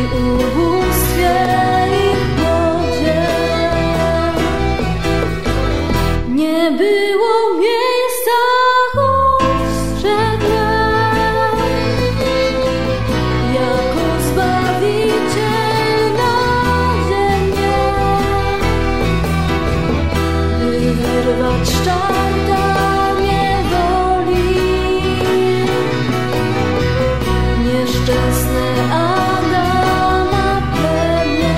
ubóstwie i głodzie. Nie było miejsca ostrzegłe, jako Zbawiciel na ziemię, by wyrwać czarta niewoli. Nieszczęsne Adama plemię.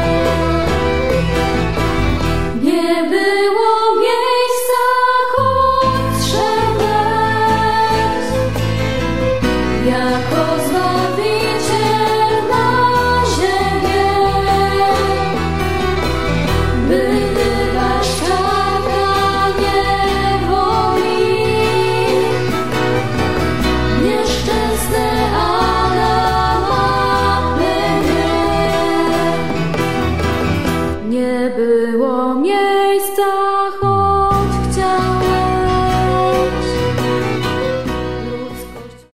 Nie było miejsca, choć szedłeś jako Zbawiciel na ziemię, by wyrwać czarta niewoli. Nieszczęsne Adama plemię. Nie było